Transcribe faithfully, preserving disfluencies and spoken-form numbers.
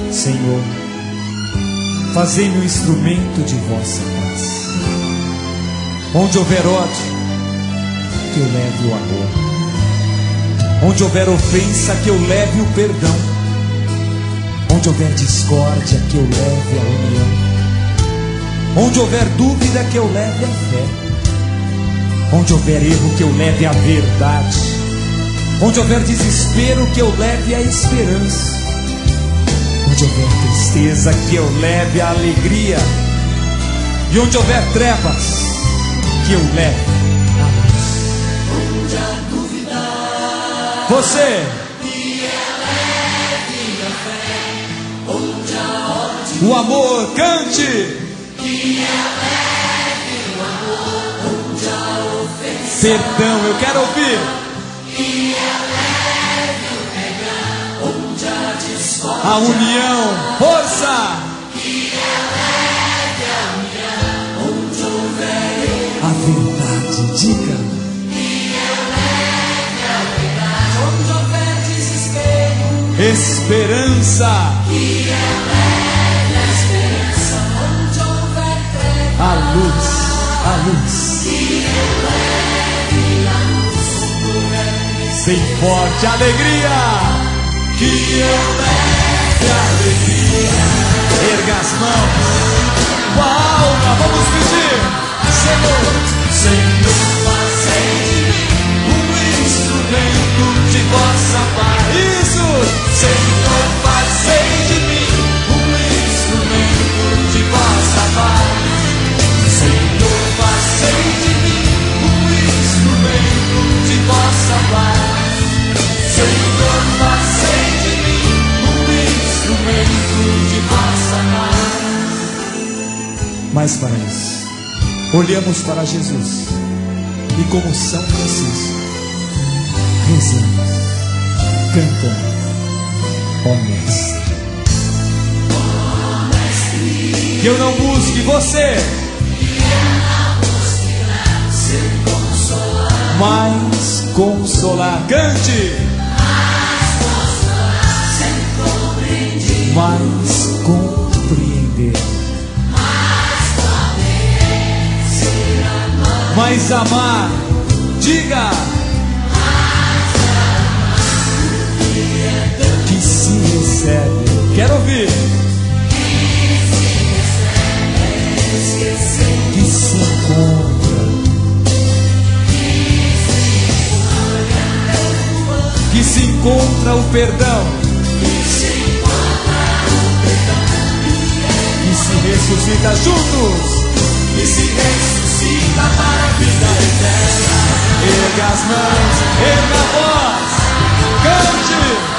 Senhor, fazei-me um instrumento de vossa paz. Onde houver ódio, que eu leve o amor. Onde houver ofensa, que eu leve o perdão. Onde houver discórdia, que eu leve a união. Onde houver dúvida, que eu leve a fé. Onde houver erro, que eu leve a verdade. Onde houver desespero, que eu leve a esperança. Onde houver tristeza, que eu leve a alegria. E onde houver trevas, que eu leve a luz. Onde há dúvida, você, que eleve a fé. Onde há ódio, o amor, cante. que eleve o amor. Onde há ofensa, Perdão, eu quero ouvir. que eleve o perdão. Onde há discórdia, A união, força. que eleve a união. Onde houver erro, A verdade, diga. que eleve a verdade. Onde houver desespero, Esperança. que eleve a esperança. Onde houver treva, A luz, a luz. que eleve a luz. Sem forte alegria. Que eleve a alegria. Erga as mãos. Com a alma, vamos pedir. Senhor, Senhor, fazei de mim um instrumento de vossa paz. isso. Senhor, fazei de mim um instrumento de vossa paz. Senhor, fazei de mim um instrumento de vossa paz. Senhor, fazei de mim um instrumento de vossa paz. Mas para isso, olhamos para Jesus e, como São Francisco, rezamos, cantamos, ó Mestre. Que eu não busque você, Ser consolado, mas consolar. Cante, ser compreendido, mas compreender, ser amado, mas amar. Diga que se recebe. Quero ouvir. Que se encontra, que se encontra o perdão, que se ressuscita juntos, e se ressuscita para a vida eterna. erga as mãos, erga a voz, cante.